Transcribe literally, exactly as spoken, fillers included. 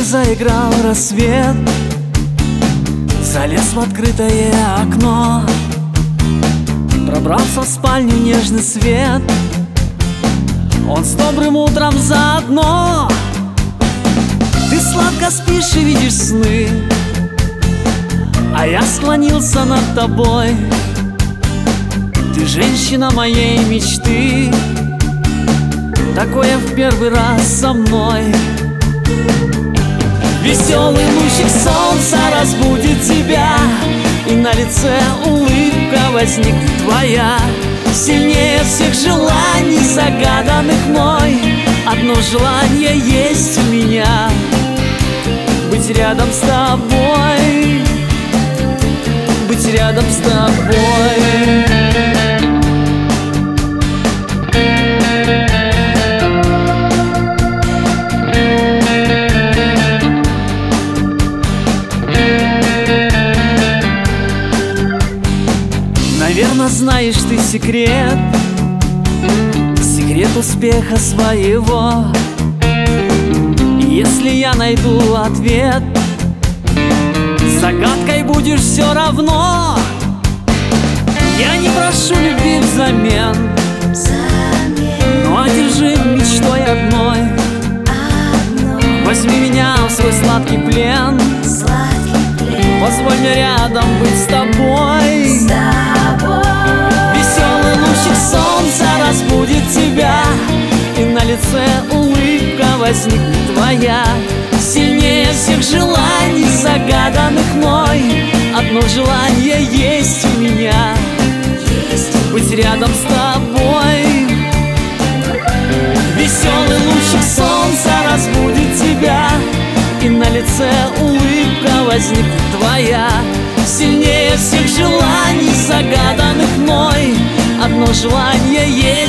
заиграл рассвет, залез в открытое окно, пробрался в спальню нежный свет. Он с добрым утром заодно. Ты сладко спишь и видишь сны, а я склонился над тобой. Ты женщина моей мечты, такое в первый раз со мной. Веселый лучик солнца разбудит тебя, и на лице улыбка возникнет твоя. Сильнее всех желаний, загаданных мной, одно желание есть у меня: быть рядом с тобой, быть рядом с тобой. Наверно, знаешь ты секрет, секрет успеха своего. И если я найду ответ, загадкой будешь все равно. Я не прошу любви взамен, но одержи мечтой одной. Возьми меня в свой сладкий плен, позволь мне рядом быть с тобой. Веселый лучик солнца разбудит тебя, и на лице улыбка возникнет твоя. Сильнее всех желаний, загаданных мной, одно желание есть у меня: быть рядом с тобой. Веселый лучик солнца разбудит тебя, и на лице улыбка возникнет твоя. Сильнее всех желаний, загаданных мной, одно желание есть